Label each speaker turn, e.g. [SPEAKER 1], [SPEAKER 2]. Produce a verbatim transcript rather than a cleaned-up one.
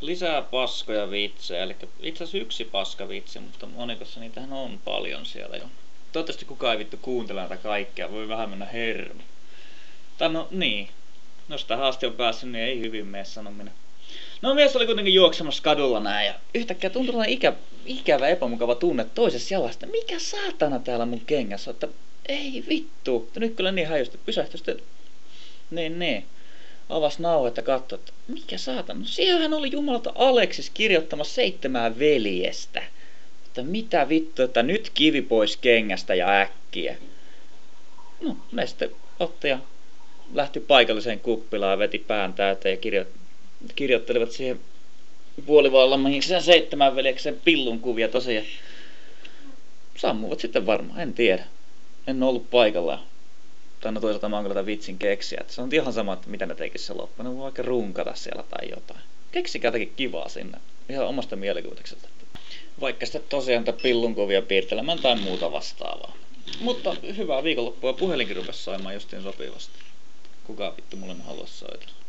[SPEAKER 1] Lisää paskoja vitsejä, eli itse asiassa yksi paska vitsi, mutta monikossa niitähän on paljon siellä jo. Toivottavasti kukaan ei vittu kuuntele näitä kaikkea, voi vähän mennä hermo. Tai no niin, jos tähän asti on päässyt, niin ei hyvin mene sanominen. No mies oli kuitenkin juoksemassa kadulla näin ja yhtäkkiä tuntui sellainen ikä, ikävä epämukava tunne toisessa jalasta. Mikä saatana täällä mun kengässä on, että ei vittu. Ja nyt kyllä niin häijysti, pysähtyi sitten. Niin niin. Avasi nauhoita ja katsoi, että mikä saatana. No siellähän oli jumalata Aleksis kirjoittamassa seitsemää veljestä. Että mitä vittu, että nyt kivi pois kengästä ja äkkiä. No ne sitten otti ja lähti paikalliseen kuppilaan ja veti pään täyteen ja kirjo... kirjoittelivat siihen puolivallan sen seitsemän veljeksen pillun kuvia tosiaan. Sammuvat sitten varmaan, en tiedä. En ollut paikalla. Tai no toisaalta mä oon kyllä tämän vitsin keksiä. Että se on ihan sama, että mitä ne tekis se loppu. Ne voi vaikka runkata siellä tai jotain. Keksikää jotakin kivaa sinne. Ihan omasta mielikuvituksesta. Vaikka sitten tosiaan tätä pillun kuvia piirtelemään tai muuta vastaavaa. Mutta hyvää viikonloppua. Puhelinkin rupesi saimaan justiin sopivasti. Kuka vittu mulle haluaisi soitella.